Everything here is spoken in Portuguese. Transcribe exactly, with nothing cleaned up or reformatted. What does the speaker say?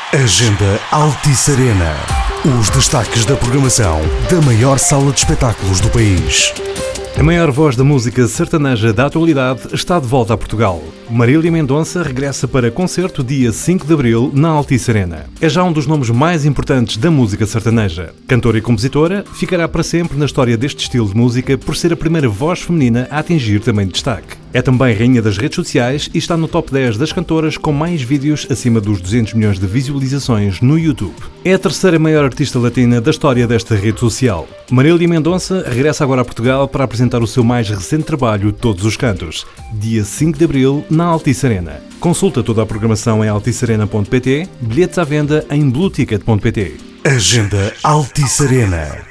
Agenda Altice Arena. Os destaques da programação da maior sala de espetáculos do país. A maior voz da música sertaneja da atualidade está de volta a Portugal. Marília Mendonça regressa para concerto dia cinco de abril na Altice Arena. É já um dos nomes mais importantes da música sertaneja. Cantora e compositora, ficará para sempre na história deste estilo de música por ser a primeira voz feminina a atingir também destaque. É também rainha das redes sociais e está no top dez das cantoras com mais vídeos acima dos duzentos milhões de visualizações no YouTube. É a terceira maior artista latina da história desta rede social. Marília Mendonça regressa agora a Portugal para apresentar o seu mais recente trabalho Todos os Cantos, dia cinco de abril na Altice Arena. Consulta toda a programação em altice arena ponto pt, bilhetes à venda em blue ticket ponto pt. Agenda Altice Arena.